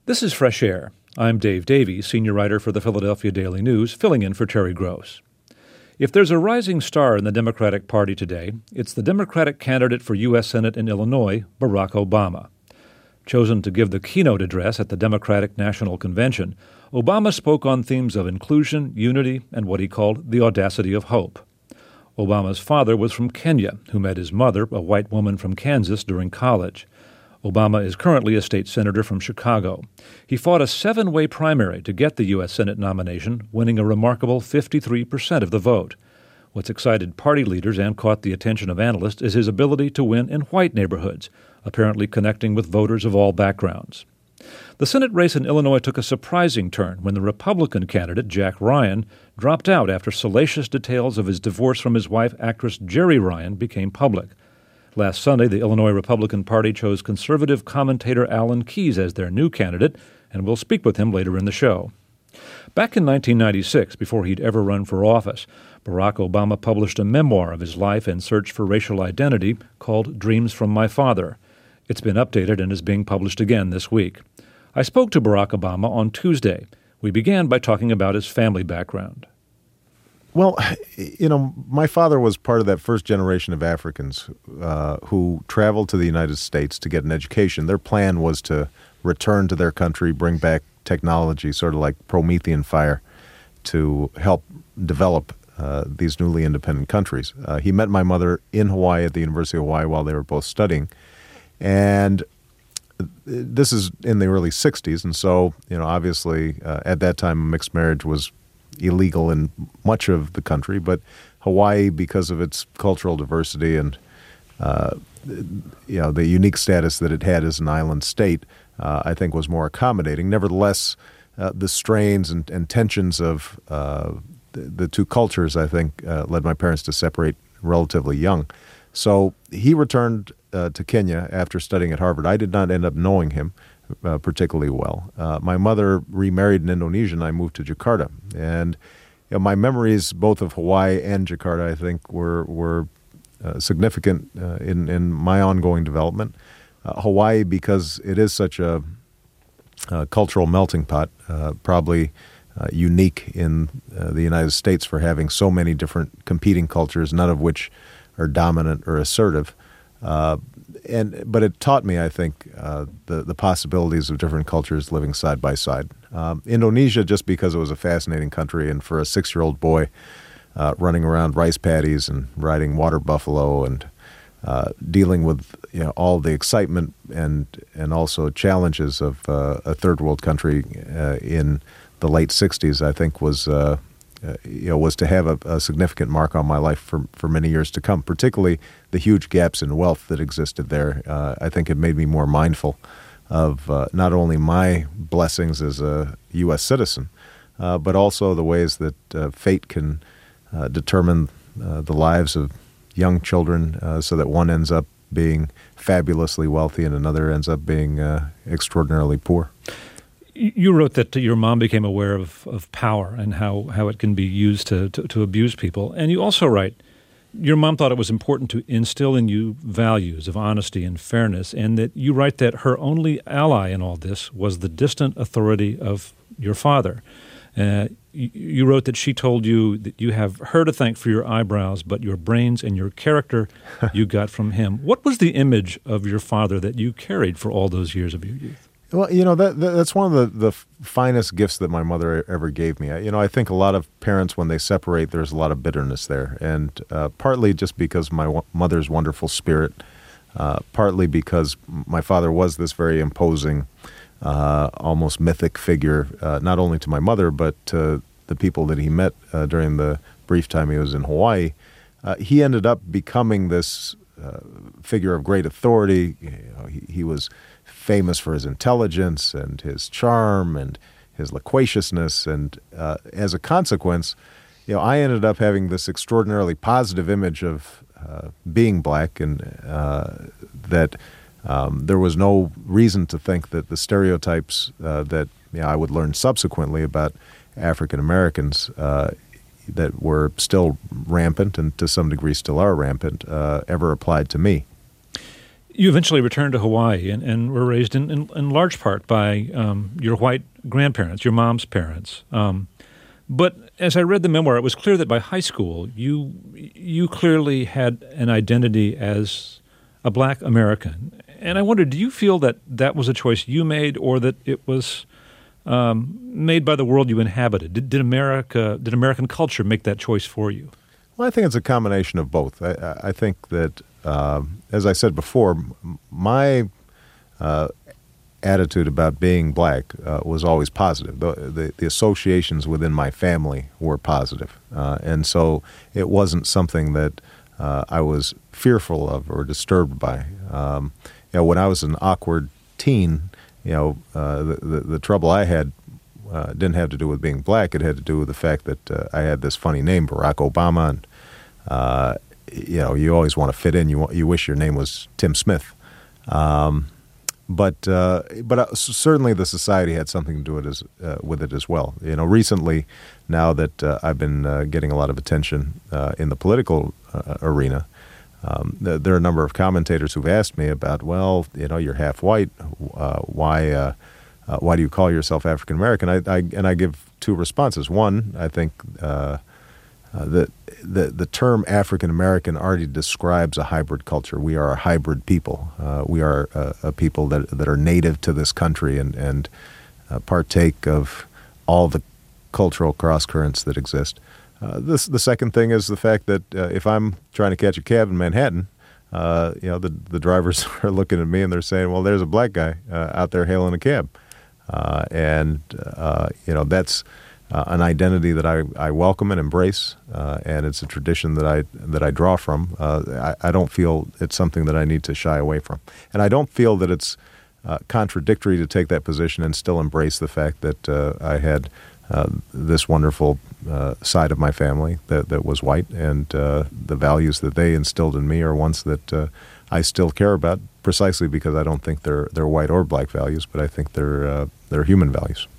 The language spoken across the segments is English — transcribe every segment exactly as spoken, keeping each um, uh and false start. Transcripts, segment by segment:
This is Fresh Air. I'm Dave Davies, senior writer for the Philadelphia Daily News, filling in for Terry Gross. If there's a rising star in the Democratic Party today, it's the Democratic candidate for U S Senate in Illinois, Barack Obama. Chosen to give the keynote address at the Democratic National Convention, Obama spoke on themes of inclusion, unity, and what he called the audacity of hope. Obama's father was from Kenya, who met his mother, a white woman from Kansas, during college. Obama is currently a state senator from Chicago. He fought a seven-way primary to get the U S Senate nomination, winning a remarkable fifty-three percent of the vote. What's excited party leaders and caught the attention of analysts is his ability to win in white neighborhoods, apparently connecting with voters of all backgrounds. The Senate race in Illinois took a surprising turn when the Republican candidate, Jack Ryan, dropped out after salacious details of his divorce from his wife, actress Jeri Ryan, became public. Last Sunday, the Illinois Republican Party chose conservative commentator Alan Keyes as their new candidate, and we'll speak with him later in the show. Back in nineteen ninety-six, before he'd ever run for office, Barack Obama published a memoir of his life and search for racial identity called Dreams from My Father. It's been updated and is being published again this week. I spoke to Barack Obama on Tuesday. We began by talking about his family background. Well, you know, my father was part of that first generation of Africans uh, who traveled to the United States to get an education. Their plan was to return to their country, bring back technology, sort of like Promethean fire, to help develop uh, these newly independent countries. Uh, he met my mother in Hawaii at the University of Hawaii while they were both studying. And this is in the early sixties, and so, you know, obviously uh, at that time mixed marriage was illegal in much of the country, but Hawaii, because of its cultural diversity and uh, you know the unique status that it had as an island state, uh, I think was more accommodating. Nevertheless, uh, the strains and, and tensions of uh, the, the two cultures, I think, uh, led my parents to separate relatively young. So he returned uh, to Kenya after studying at Harvard. I did not end up knowing him uh, particularly well. Uh, my mother remarried in Indonesia, and I moved to Jakarta. And you know, my memories, both of Hawaii and Jakarta, I think, were were uh, significant uh, in in my ongoing development. Uh, Hawaii, because it is such a, a cultural melting pot, uh, probably uh, unique in uh, the United States for having so many different competing cultures, none of which are dominant or assertive. Uh, and but it taught me, I think, uh, the the possibilities of different cultures living side by side. Um, Indonesia, just because it was a fascinating country, and for a six-year-old boy uh, running around rice paddies and riding water buffalo and uh, dealing with you know all the excitement and and also challenges of uh, a third world country uh, in the late sixties, I think was. Uh, Uh, you know, was to have a, a significant mark on my life for for many years to come, particularly the huge gaps in wealth that existed there. Uh, I think it made me more mindful of uh, not only my blessings as a U S citizen, uh, but also the ways that uh, fate can uh, determine uh, the lives of young children uh, so that one ends up being fabulously wealthy and another ends up being uh, extraordinarily poor. You wrote that your mom became aware of, of power and how, how it can be used to, to, to abuse people. And you also write, your mom thought it was important to instill in you values of honesty and fairness, and that you write that her only ally in all this was the distant authority of your father. Uh, you, you wrote that she told you that you have her to thank for your eyebrows, but your brains and your character you got from him. What was the image of your father that you carried for all those years of your youth? Well, you know, that, that that's one of the, the finest gifts that my mother ever gave me. I, you know, I think a lot of parents, when they separate, there's a lot of bitterness there. And uh, partly just because my w- mother's wonderful spirit, uh, partly because my father was this very imposing, uh, almost mythic figure, uh, not only to my mother, but to the people that he met uh, during the brief time he was in Hawaii. Uh, he ended up becoming this uh, figure of great authority. You know, he, he was famous for his intelligence and his charm and his loquaciousness, and uh, as a consequence, you know, I ended up having this extraordinarily positive image of uh, being black, and uh, that um, there was no reason to think that the stereotypes uh, that you know, I would learn subsequently about African Americans uh, that were still rampant and to some degree still are rampant uh, ever applied to me. You eventually returned to Hawaii and, and were raised in, in, in large part by um, your white grandparents, your mom's parents. Um, but as I read the memoir, it was clear that by high school, you you clearly had an identity as a black American. And I wondered, do you feel that that was a choice you made, or that it was um, made by the world you inhabited? Did, did America, did American culture make that choice for you? Well, I think it's a combination of both. I, I think that, uh, as I said before, my uh, attitude about being black uh, was always positive. The, the, the associations within my family were positive. Uh, and so it wasn't something that uh, I was fearful of or disturbed by. Um, you know, when I was an awkward teen, you know, uh, the, the, the trouble I had uh, didn't have to do with being black. It had to do with the fact that uh, I had this funny name, Barack Obama, and uh, you know, you always want to fit in. You want, you wish your name was Tim Smith. Um, But uh, but uh, certainly the society had something to do it as, uh, with it as well. You know, recently, now that uh, I've been uh, getting a lot of attention uh, in the political uh, arena, um, th- there are a number of commentators who've asked me about, well, you know, you're half white. Uh, why uh, uh, why do you call yourself African American? I, I and I give two responses. One, I think uh, uh, that the the term African American already describes a hybrid culture. We are a hybrid people. Uh, we are a, a people that that are native to this country and and uh, partake of all the cultural cross currents that exist. Uh, this the second thing is the fact that uh, if I'm trying to catch a cab in Manhattan, uh, you know the the drivers are looking at me and they're saying, "Well, there's a black guy uh, out there hailing a cab," uh, and uh, you know that's. Uh, an identity that I, I welcome and embrace, uh, and it's a tradition that I that I draw from. Uh, I, I don't feel it's something that I need to shy away from, and I don't feel that it's uh, contradictory to take that position and still embrace the fact that uh, I had uh, this wonderful uh, side of my family that, that was white, and uh, the values that they instilled in me are ones that uh, I still care about, precisely because I don't think they're they're white or black values, but I think they're uh, they're human values.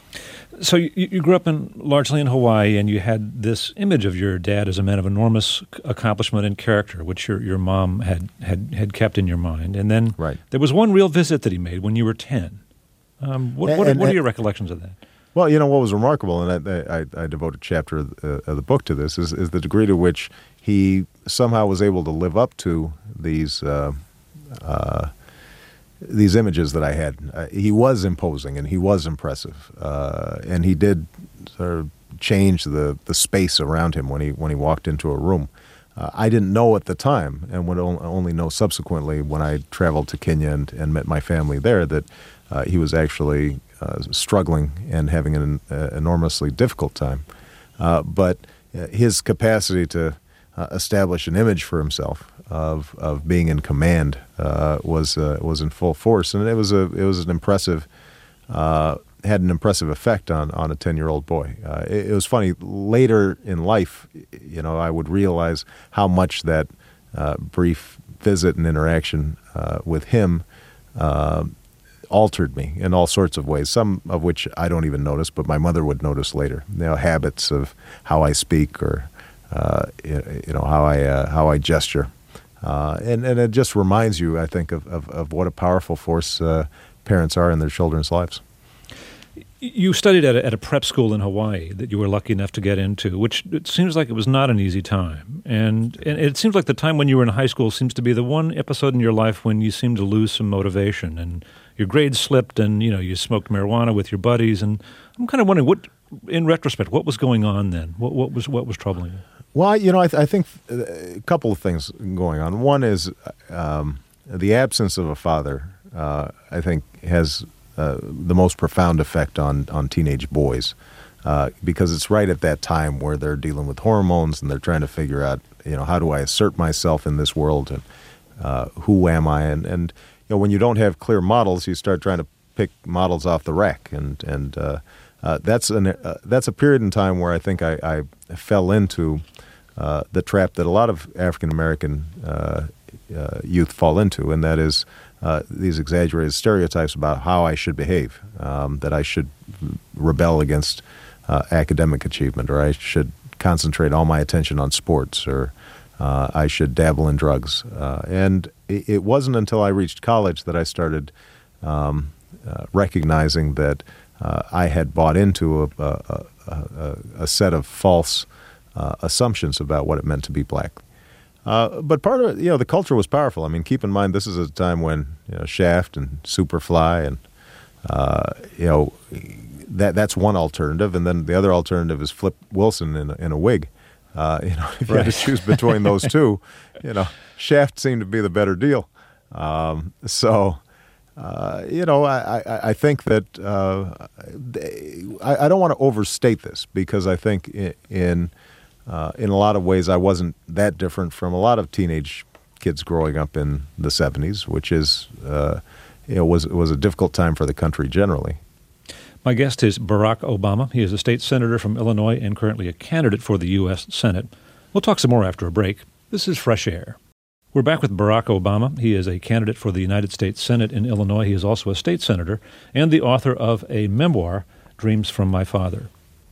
So you, you grew up in largely in Hawaii, and you had this image of your dad as a man of enormous accomplishment and character, which your your mom had, had, had kept in your mind. And then right. there was one real visit that he made when you were ten. Um, what, what, and, what are your recollections of that? Well, you know, what was remarkable, and I, I, I devote a chapter of the, uh, of the book to this, is, is the degree to which he somehow was able to live up to these uh, uh, these images that I had. Uh, he was imposing and he was impressive, uh, and he did sort of change the, the space around him when he when he walked into a room. Uh, I didn't know at the time, and would only know subsequently when I traveled to Kenya and, and met my family there, that uh, he was actually uh, struggling and having an uh, enormously difficult time. Uh, but uh, his capacity to uh, establish an image for himself of of being in command uh, was uh, was in full force, and it was a it was an impressive uh, had an impressive effect on on a ten-year-old boy. Uh, it, it was funny later in life, you know, I would realize how much that uh, brief visit and interaction uh, with him uh, altered me in all sorts of ways. Some of which I don't even notice, but my mother would notice later. You know, habits of how I speak or uh, you know how I uh, how I gesture. Uh, and, and it just reminds you, I think, of, of, of what a powerful force uh, parents are in their children's lives. You studied at a, at a prep school in Hawaii that you were lucky enough to get into, which it seems like it was not an easy time. And, and it seems like the time when you were in high school seems to be the one episode in your life when you seem to lose some motivation and your grades slipped and, you know, you smoked marijuana with your buddies. And I'm kind of wondering, what, in retrospect, what was going on then? What, what was what was troubling you? Well, you know, I, th- I think a couple of things going on. One is um, the absence of a father, uh, I think, has uh, the most profound effect on, on teenage boys uh, because it's right at that time where they're dealing with hormones and they're trying to figure out, you know, how do I assert myself in this world and uh, who am I? And, and, you know, when you don't have clear models, you start trying to pick models off the rack. And, and uh, uh, that's, an, uh, that's a period in time where I think I, I fell into Uh, the trap that a lot of African-American uh, uh, youth fall into, and that is uh, these exaggerated stereotypes about how I should behave, um, that I should rebel against uh, academic achievement, or I should concentrate all my attention on sports, or uh, I should dabble in drugs. Uh, and it, it wasn't until I reached college that I started um, uh, recognizing that uh, I had bought into a, a, a, a set of false uh, assumptions about what it meant to be black. Uh, but part of it, you know, the culture was powerful. I mean, keep in mind, this is a time when, you know, Shaft and Superfly and, uh, you know, that that's one alternative. And then the other alternative is Flip Wilson in a, in a wig. Uh, you know, if you right. had to choose between those two, you know, Shaft seemed to be the better deal. Um, so, uh, you know, I, I, I think that uh, they, I, I don't want to overstate this, because I think in, in Uh, in a lot of ways, I wasn't that different from a lot of teenage kids growing up in the seventies, which is, uh, you know, was was a difficult time for the country generally. My guest is Barack Obama. He is a state senator from Illinois and currently a candidate for the U S Senate. We'll talk some more after a break. This is Fresh Air. We're back with Barack Obama. He is a candidate for the United States Senate in Illinois. He is also a state senator and the author of a memoir, Dreams from My Father.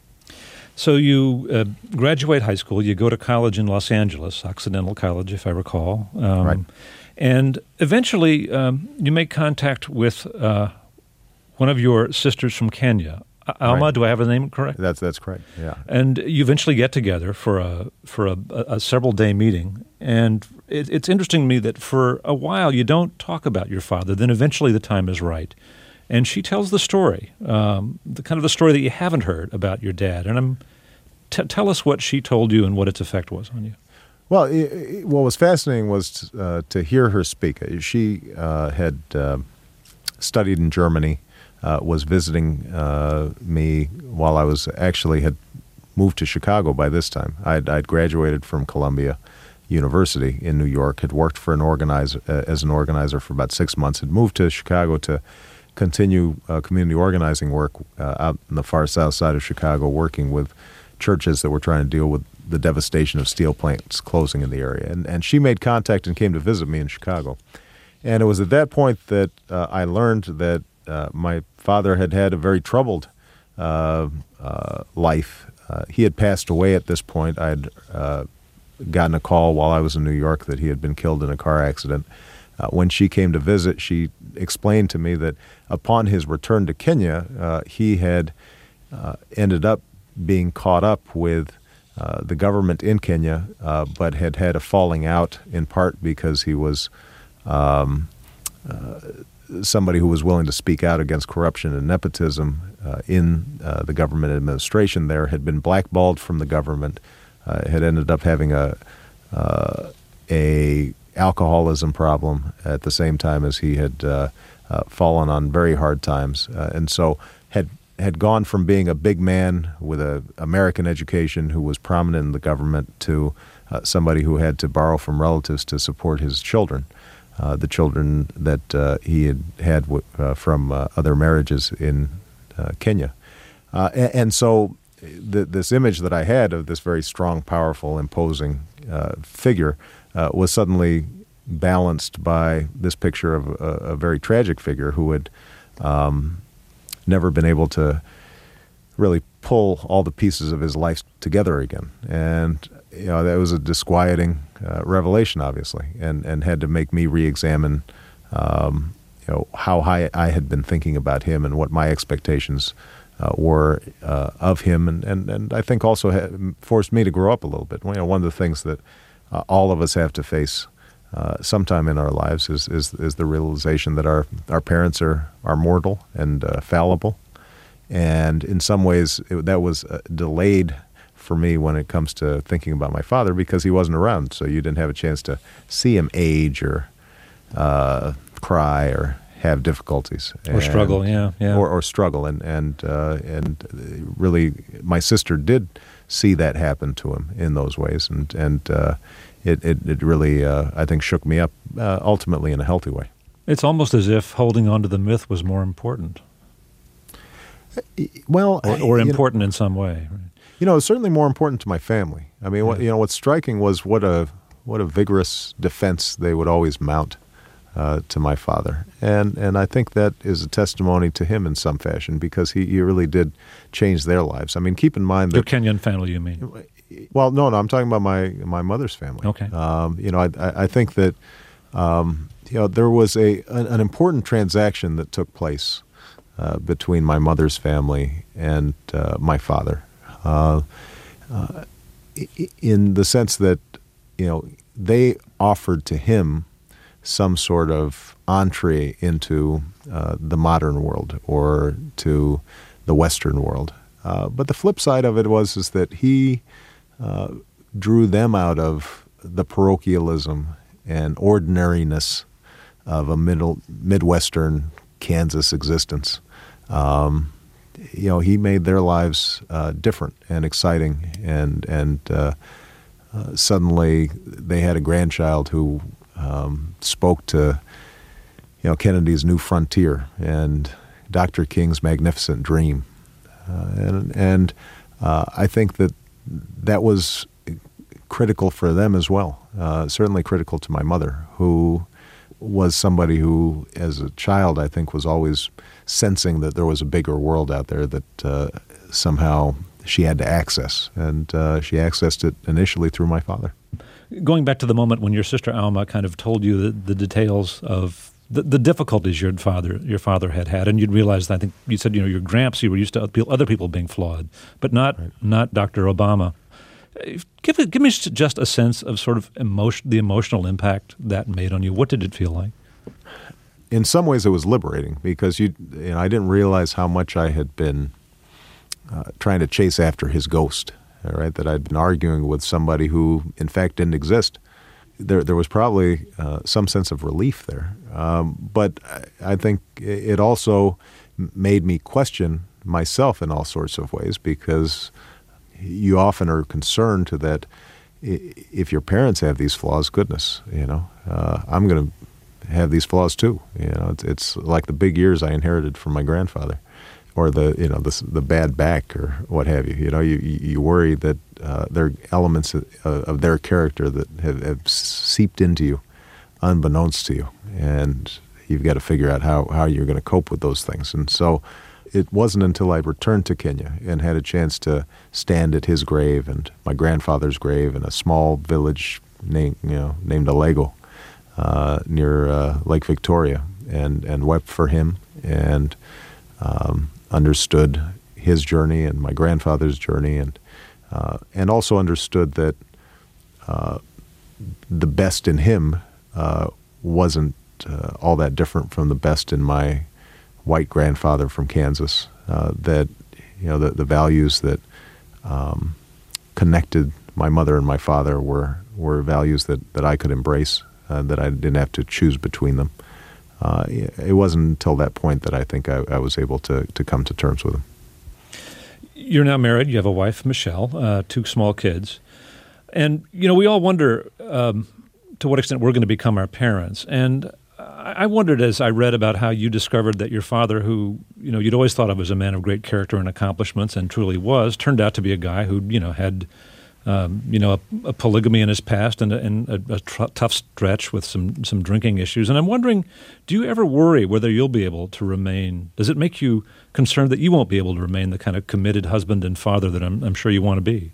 So you uh, graduate high school, you go to college in Los Angeles, Occidental College, if I recall. Um, right. And eventually um, you make contact with uh, one of your sisters from Kenya. Alma, right. do I have the name correct? That's that's correct, yeah. And you eventually get together for a for a, a several-day meeting. And it, it's interesting to me that for a while you don't talk about your father. Then eventually the time is right. And she tells the story, um, the kind of the story that you haven't heard about your dad. And I'm, t- tell us what she told you and what its effect was on you. Well, it, it, what was fascinating was uh, to hear her speak. She uh, had uh, studied in Germany, uh, was visiting uh, me while I was actually had moved to Chicago by this time. I'd, I'd graduated from Columbia University in New York, had worked for an organizer uh, as an organizer for about six months, had moved to Chicago to continue uh, community organizing work uh, out in the far south side of Chicago, working with churches that were trying to deal with the devastation of steel plants closing in the area. And, and she made contact and came to visit me in Chicago. And it was at that point that uh, I learned that uh, my father had had a very troubled uh, uh, life. Uh, he had passed away at this point. I had uh, gotten a call while I was in New York that he had been killed in a car accident. Uh, when she came to visit, she explained to me that upon his return to Kenya, uh, he had uh, ended up being caught up with uh, the government in Kenya, uh, but had had a falling out in part because he was um, uh, somebody who was willing to speak out against corruption and nepotism uh, in uh, the government administration there, had been blackballed from the government, uh, had ended up having a uh, a alcoholism problem at the same time as he had uh, uh, fallen on very hard times, uh, and so had had gone from being a big man with an American education who was prominent in the government to uh, somebody who had to borrow from relatives to support his children, uh, the children that uh, he had had w- uh, from uh, other marriages in uh, Kenya. Uh, and, and so th- this image that I had of this very strong, powerful, imposing uh, figure Uh, was suddenly balanced by this picture of a, a very tragic figure who had um, never been able to really pull all the pieces of his life together again. And you know, that was a disquieting uh, revelation, obviously, and, and had to make me re-examine um, you know, how high I had been thinking about him and what my expectations uh, were uh, of him, and, and, and I think also had forced me to grow up a little bit. You know, one of the things that Uh, all of us have to face uh, sometime in our lives is, is is the realization that our, our parents are, are mortal and uh, fallible. And in some ways, it, that was uh, delayed for me when it comes to thinking about my father because he wasn't around. So you didn't have a chance to see him age or uh, cry or have difficulties. Or and, struggle, yeah. yeah. Or, or struggle. And, and, uh, and really, my sister did see that happen to him in those ways, and and uh, it, it it really uh, I think shook me up uh, ultimately in a healthy way. It's almost as if holding on to the myth was more important. Well, or, or important you know, in some way. You know, it's certainly more important to my family. I mean, yeah. what, you know, what's striking was what a what a vigorous defense they would always mount uh, to my father, and and I think that is a testimony to him in some fashion, because he, he really did change their lives. I mean, keep in mind that your Kenyan family, you mean? Well, no, no, I'm talking about my my mother's family. Okay. Um, you know, I I think that Um, you know, there was a an, an important transaction that took place uh, between my mother's family and uh, my father, uh, uh, in the sense that, you know, they offered to him some sort of entree into uh, the modern world or to the Western world. Uh, but the flip side of it was is that he uh, drew them out of the parochialism and ordinariness of a middle Midwestern Kansas existence. Um, you know, he made their lives uh, different and exciting, and and uh, uh, suddenly they had a grandchild who um, spoke to, you know, Kennedy's New Frontier and Doctor King's Magnificent Dream, uh, and and uh, I think that that was critical for them as well. Uh, certainly critical to my mother, who was somebody who, as a child, I think was always sensing that there was a bigger world out there that uh, somehow she had to access, and uh, she accessed it initially through my father. Going back to the moment when your sister Alma kind of told you the, the details of the, the difficulties your father your father had had, and you'd realized, I think you said, you know, your gramps, you were used to other people being flawed, but not right. not Doctor Obama. Give give me just a sense of sort of emotion, the emotional impact that made on you. What did it feel like? In some ways, it was liberating because you, you know, I didn't realize how much I had been uh, trying to chase after his ghost. All right, that I'd been arguing with somebody who, in fact, didn't exist. There, there was probably uh, some sense of relief there, um, but I think it also made me question myself in all sorts of ways, because you often are concerned to that if your parents have these flaws, goodness, you know, uh, I'm going to have these flaws too. You know, it's, it's like the big ears I inherited from my grandfather, or the you know the the bad back or what have you. You know, you you worry that uh, there are elements of, of their character that have, have seeped into you, unbeknownst to you, and you've got to figure out how how you're going to cope with those things. And so it wasn't until I returned to Kenya and had a chance to stand at his grave and my grandfather's grave in a small village named, you know, named Alego uh, near uh, Lake Victoria, and, and wept for him and um, understood his journey and my grandfather's journey, and uh, and also understood that uh, the best in him uh, wasn't uh, all that different from the best in my white grandfather from Kansas, uh, that, you know, the, the values that um, connected my mother and my father were, were values that, that I could embrace, uh, that I didn't have to choose between them. Uh, it wasn't until that point that I think I, I was able to, to come to terms with them. You're now married. You have a wife, Michelle, uh, two small kids. And, you know, we all wonder um, to what extent we're going to become our parents. And I wondered, as I read about how you discovered that your father, who, you know, you'd always thought of as a man of great character and accomplishments, and truly was, turned out to be a guy who, you know, had, um, you know, a, a polygamy in his past and a, and a, a tr- tough stretch with some, some drinking issues. And I'm wondering, do you ever worry whether you'll be able to remain, does it make you concerned that you won't be able to remain the kind of committed husband and father that I'm, I'm sure you want to be?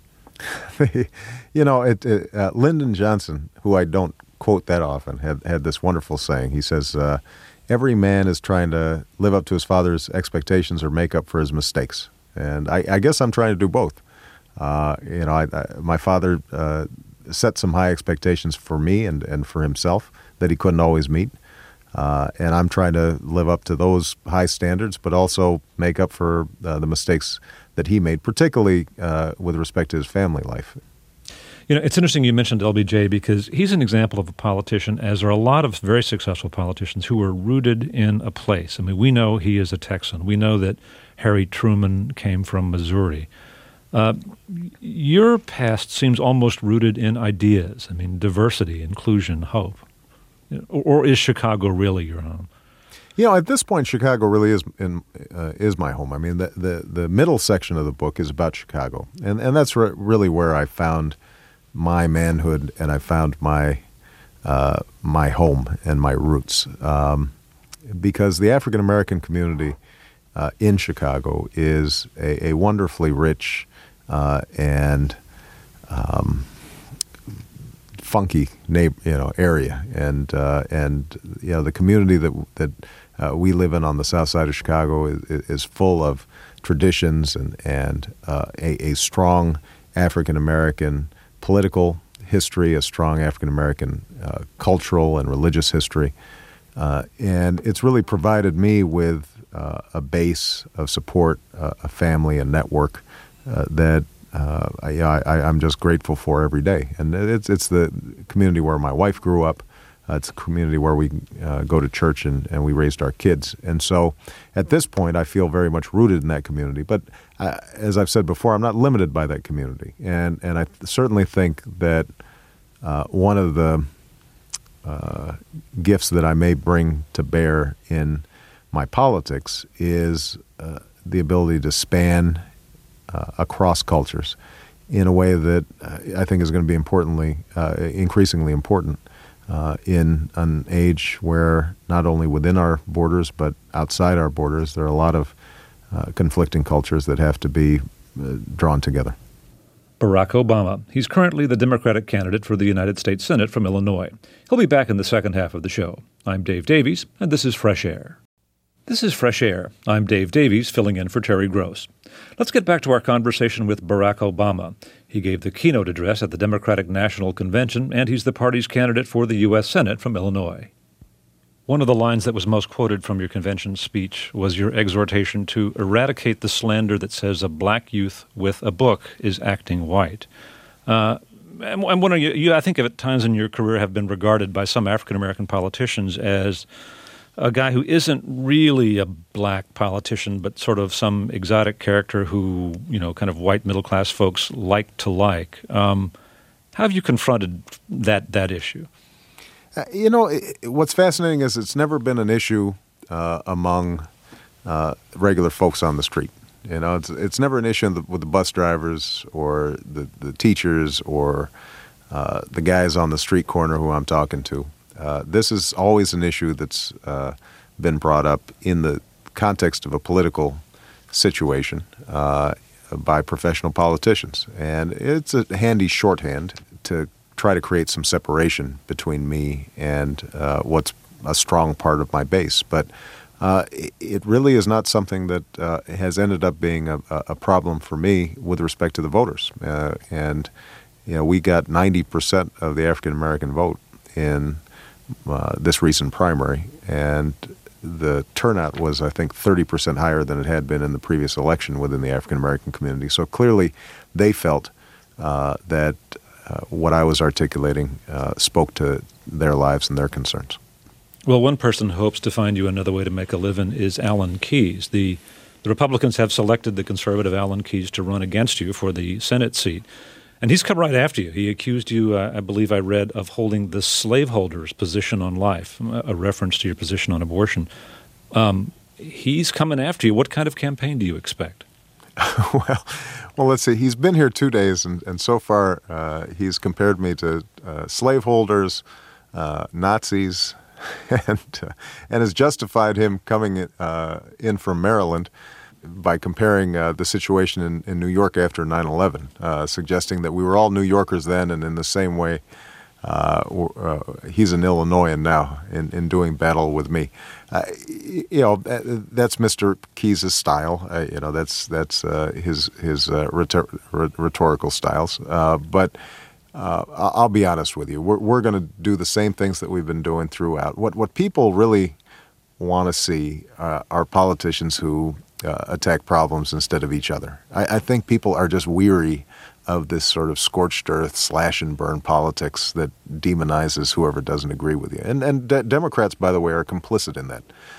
You know, it, it, uh, Lyndon Johnson, who I don't quote that often, had had this wonderful saying. He says, uh, every man is trying to live up to his father's expectations or make up for his mistakes. And I, I guess I'm trying to do both. Uh, you know, I, I, my father uh, set some high expectations for me and, and for himself that he couldn't always meet. Uh, and I'm trying to live up to those high standards, but also make up for uh, the mistakes that he made, particularly uh, with respect to his family life. You know, it's interesting you mentioned L B J, because he's an example of a politician, as are a lot of very successful politicians who are rooted in a place. I mean, we know he is a Texan. We know that Harry Truman came from Missouri. Uh, your past seems almost rooted in ideas. I mean, diversity, inclusion, hope. Or, or is Chicago really your home? You know, at this point, Chicago really is in, uh, is my home. I mean, the, the the middle section of the book is about Chicago, and and that's re- really where I found my manhood, and I found my uh, my home and my roots, um, because the African American community uh, in Chicago is a, a wonderfully rich uh, and um, funky neighbor, you know, area, and uh, and you know the community that that uh, we live in on the south side of Chicago is, is full of traditions and and uh, a, a strong African American political history, a strong African American uh, cultural and religious history, uh, and it's really provided me with uh, a base of support, uh, a family, a network uh, that. Uh, I, I, I'm just grateful for every day, and it's it's the community where my wife grew up. Uh, it's a community where we uh, go to church and, and we raised our kids. And so, at this point, I feel very much rooted in that community. But uh, as I've said before, I'm not limited by that community, and and I certainly think that uh, one of the uh, gifts that I may bring to bear in my politics is uh, the ability to span. Uh, across cultures in a way that uh, I think is going to be importantly, uh, increasingly important uh, in an age where not only within our borders but outside our borders there are a lot of uh, conflicting cultures that have to be uh, drawn together. Barack Obama. He's currently the Democratic candidate for the United States Senate from Illinois. He'll be back in the second half of the show. I'm Dave Davies, and this is Fresh Air. This is Fresh Air. I'm Dave Davies, filling in for Terry Gross. Let's get back to our conversation with Barack Obama. He gave the keynote address at the Democratic National Convention, and he's the party's candidate for the U S Senate from Illinois. One of the lines that was most quoted from your convention speech was your exhortation to eradicate the slander that says a black youth with a book is acting white. Uh, I'm, I'm wondering, you, you, I think at times in your career have been regarded by some African-American politicians as a guy who isn't really a black politician, but sort of some exotic character who, you know, kind of white middle-class folks like to like. Um, how have you confronted that that issue? Uh, you know, it, what's fascinating is it's never been an issue uh, among uh, regular folks on the street. You know, it's it's never an issue with the bus drivers or the, the teachers or uh, the guys on the street corner who I'm talking to. Uh, this is always an issue that's uh, been brought up in the context of a political situation uh, by professional politicians. And it's a handy shorthand to try to create some separation between me and uh, what's a strong part of my base. But uh, it really is not something that uh, has ended up being a, a problem for me with respect to the voters. Uh, and, you know, we got ninety percent of the African-American vote in Uh, this recent primary, and the turnout was, I think, thirty percent higher than it had been in the previous election within the African-American community. So clearly they felt uh, that uh, what I was articulating uh, spoke to their lives and their concerns. Well, one person who hopes to find you another way to make a living is Alan Keyes. The, the Republicans have selected the conservative Alan Keyes to run against you for the Senate seat. And he's come right after you. He accused you, uh, I believe I read, of holding the slaveholder's position on life, a reference to your position on abortion. Um, he's coming after you. What kind of campaign do you expect? well, well, let's see. He's been here two days, and, and so far uh, he's compared me to uh, slaveholders, uh, Nazis, and uh, and has justified him coming uh, in from Maryland by comparing uh, the situation in, in New York after nine eleven, uh, suggesting that we were all New Yorkers then, and in the same way, uh, uh, he's an Illinoisan now in, in doing battle with me. Uh, you know, that, that's Mister Keyes' style. Uh, you know, that's that's uh, his his uh, rhetor- rhetorical styles. Uh, but uh, I'll be honest with you, we're we're going to do the same things that we've been doing throughout. What what people really want to see uh, are politicians who Uh, attack problems instead of each other. I, I think people are just weary of this sort of scorched earth, slash and burn politics that demonizes whoever doesn't agree with you. And, and de- Democrats, by the way, are complicit in that.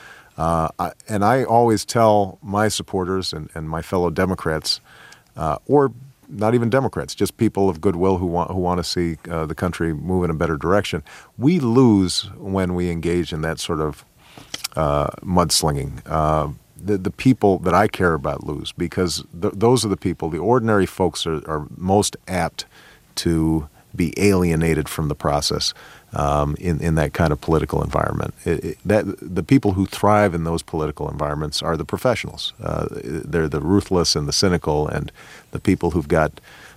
Uh, I, and I always tell my supporters and, and my fellow Democrats, uh, or not even Democrats, just people of goodwill who want who want to see uh, the country move in a better direction, we lose when we engage in that sort of uh, mudslinging. Uh, The, the people that I care about lose because th- those are the people, the ordinary folks are, are most apt to be alienated from the process um, in, in that kind of political environment. It, it, that the people who thrive in those political environments are the professionals. Uh, they're the ruthless and the cynical and the people who've got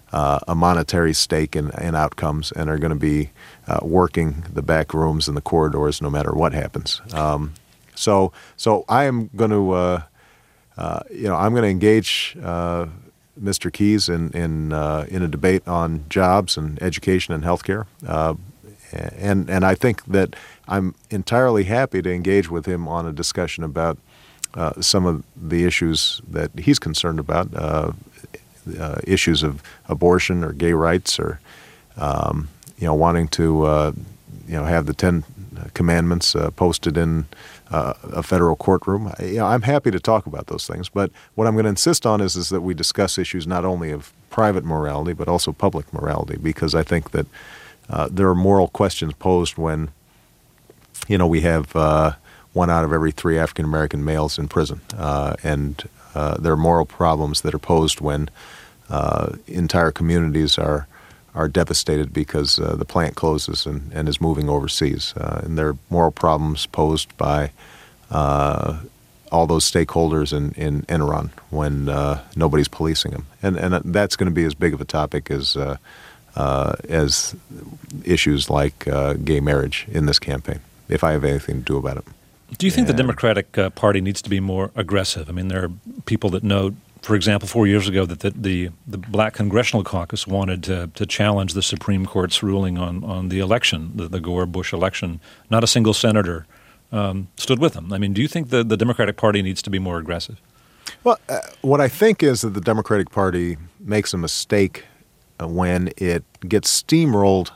uh, a monetary stake in, in outcomes and are going to be uh, working the back rooms and the corridors no matter what happens. Um, so, so I am going to, uh, uh, you know, I'm going to engage uh, Mister Keyes in in uh, in a debate on jobs and education and healthcare. Uh, And and I think that I'm entirely happy to engage with him on a discussion about uh, some of the issues that he's concerned about, uh, uh, issues of abortion or gay rights, or um, you know, wanting to uh, you know have the Ten Commandments uh, posted in uh, a federal courtroom. I, you know, I'm happy to talk about those things, but what I'm going to insist on is is that we discuss issues not only of private morality but also public morality, because I think that. Uh, there are moral questions posed when, you know, we have uh, one out of every three African American males in prison, uh, and uh, there are moral problems that are posed when uh, entire communities are are devastated because uh, the plant closes and, and is moving overseas, uh, and there are moral problems posed by uh, all those stakeholders in, in Enron when uh, nobody's policing them, and and that's going to be as big of a topic as. Uh, Uh, as issues like uh, gay marriage in this campaign, if I have anything to do about it. Do you think and, the Democratic uh, Party needs to be more aggressive? I mean, there are people that know, for example, four years ago that the the, the Black Congressional Caucus wanted to, to challenge the Supreme Court's ruling on, on the election, the, the Gore-Bush election. Not a single senator um, stood with them. I mean, do you think the, the Democratic Party needs to be more aggressive? Well, uh, what I think is that the Democratic Party makes a mistake when it gets steamrolled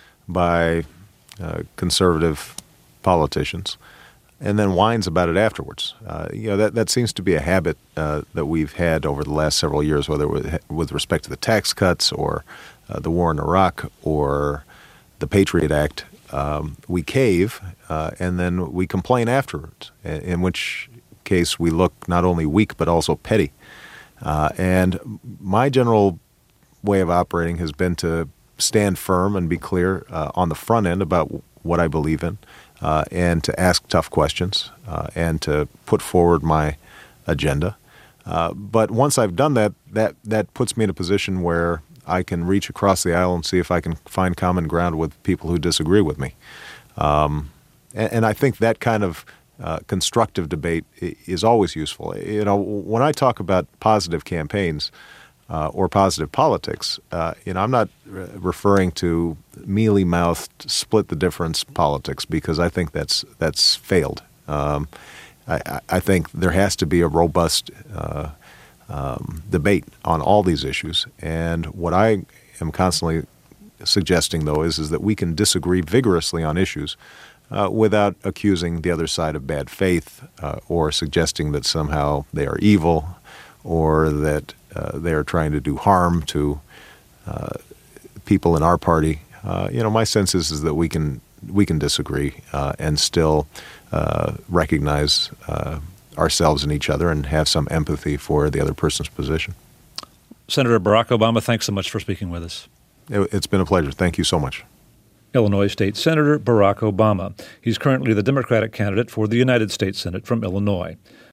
by uh, conservative politicians and then whines about it afterwards. Uh, you know, that, that seems to be a habit uh, that we've had over the last several years, whether with, with respect to the tax cuts or uh, the war in Iraq or the Patriot Act. Um, we cave uh, and then we complain afterwards, in which case we look not only weak but also petty. Uh, and my general way of operating has been to stand firm and be clear uh, on the front end about what I believe in, uh, and to ask tough questions uh, and to put forward my agenda. Uh, but once I've done that, that that puts me in a position where I can reach across the aisle and see if I can find common ground with people who disagree with me. Um, and, and I think that kind of uh, constructive debate is always useful. You know, when I talk about positive campaigns, Uh, or positive politics, uh, you know, I'm not re- referring to mealy-mouthed, split-the-difference politics, because I think that's that's failed. Um, I, I think there has to be a robust uh, um, debate on all these issues. And what I am constantly suggesting, though, is, is that we can disagree vigorously on issues uh, without accusing the other side of bad faith uh, or suggesting that somehow they are evil or that Uh, they are trying to do harm to uh, people in our party. Uh, you know, my sense is, is that we can we can disagree uh, and still uh, recognize uh, ourselves in each other and have some empathy for the other person's position. Senator Barack Obama, thanks so much for speaking with us. It, it's been a pleasure. Thank you so much. Illinois State Senator Barack Obama. He's currently the Democratic candidate for the United States Senate from Illinois.